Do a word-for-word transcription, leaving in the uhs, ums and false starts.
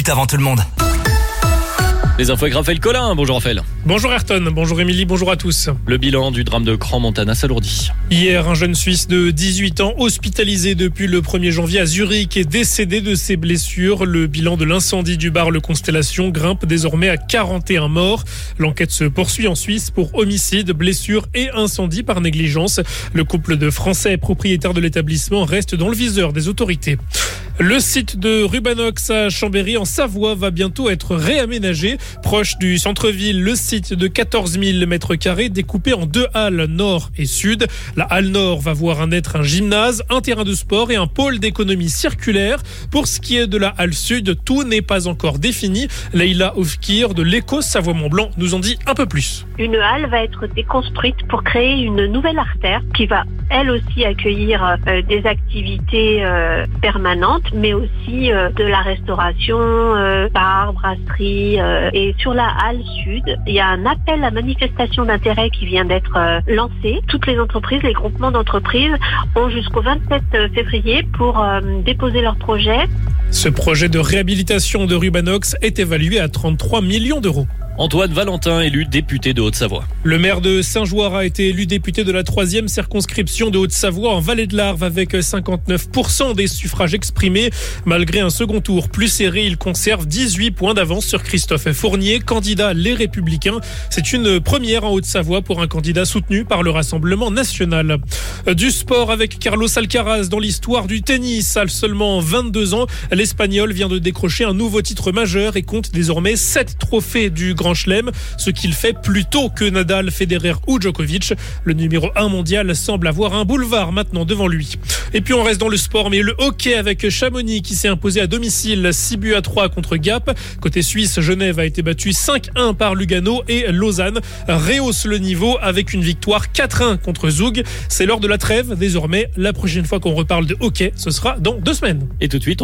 minutes avant tout le monde. Les infos avec Raphaël Collin. Bonjour Raphaël. Bonjour Ayrton, bonjour Émilie, bonjour à tous. Le bilan du drame de Crans-Montana s'alourdit. Hier, un jeune Suisse de dix-huit ans, hospitalisé depuis le premier janvier à Zurich, est décédé de ses blessures. Le bilan de l'incendie du bar Le Constellation grimpe désormais à quarante et un morts. L'enquête se poursuit en Suisse pour homicide, blessures et incendie par négligence. Le couple de Français propriétaires de l'établissement reste dans le viseur des autorités. Le site de Rubanox à Chambéry en Savoie va bientôt être réaménagé. Proche du centre-ville, le site de quatorze mille mètres carrés découpé en deux halles nord et sud. La halle nord va voir naître un gymnase, un terrain de sport et un pôle d'économie circulaire. Pour ce qui est de la halle sud, tout n'est pas encore défini. Leïla Oufkir de l'Éco Savoie-Mont-Blanc nous en dit un peu plus. Une halle va être déconstruite pour créer une nouvelle artère qui va elle aussi accueillir euh, des activités euh, permanentes, mais aussi euh, de la restauration, euh, bar, brasserie. Euh, et sur la halle sud, il y a un appel à manifestation d'intérêt qui vient d'être euh, lancé. Toutes les entreprises, les groupements d'entreprises ont jusqu'au vingt-sept février pour euh, déposer leur projet. Ce projet de réhabilitation de Rubanox est évalué à trente-trois millions d'euros. Antoine Valentin, élu député de Haute-Savoie. Le maire de Saint-Jouard a été élu député de la troisième circonscription de Haute-Savoie en Vallée de l'Arve avec cinquante-neuf pour cent des suffrages exprimés. Malgré un second tour plus serré, il conserve dix-huit points d'avance sur Christophe Fournier, candidat Les Républicains. C'est une première en Haute-Savoie pour un candidat soutenu par le Rassemblement national. Du sport avec Carlos Alcaraz dans l'histoire du tennis. À seulement vingt-deux ans, l'Espagnol vient de décrocher un nouveau titre majeur et compte désormais sept trophées du Grand Chelem, ce qu'il fait plus tôt que Nadal, Federer ou Djokovic. Le numéro un mondial semble avoir un boulevard maintenant devant lui. Et puis on reste dans le sport, mais le hockey avec Chamonix qui s'est imposé à domicile six buts à trois contre Gap. Côté suisse, Genève a été battue cinq un par Lugano et Lausanne rehausse le niveau avec une victoire quatre un contre Zug. C'est l'heure de la trêve désormais. La prochaine fois qu'on reparle de hockey, ce sera dans deux semaines. Et tout de suite, on